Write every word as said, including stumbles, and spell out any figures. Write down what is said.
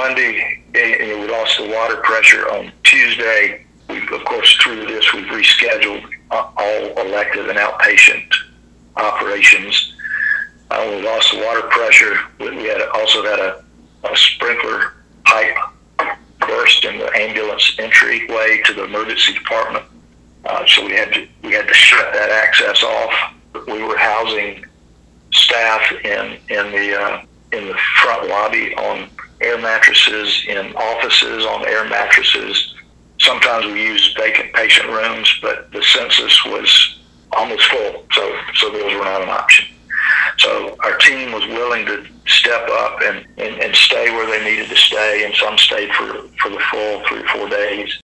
Monday, eh, we lost the water pressure. On Tuesday, we, of course, through this, we've rescheduled all elective and outpatient operations. Uh, we lost the water pressure. We had also had a, a sprinkler pipe burst in the ambulance entryway to the emergency department. Uh, so we had to we had to shut that access off. We were housing staff in in the uh, in the front lobby on air mattresses, in offices on air mattresses. Sometimes we used vacant patient rooms, but the census was almost full, so so those were not an option. So our team was willing to step up and, and, and stay where they needed to stay, and some stayed for, for the full three or four days.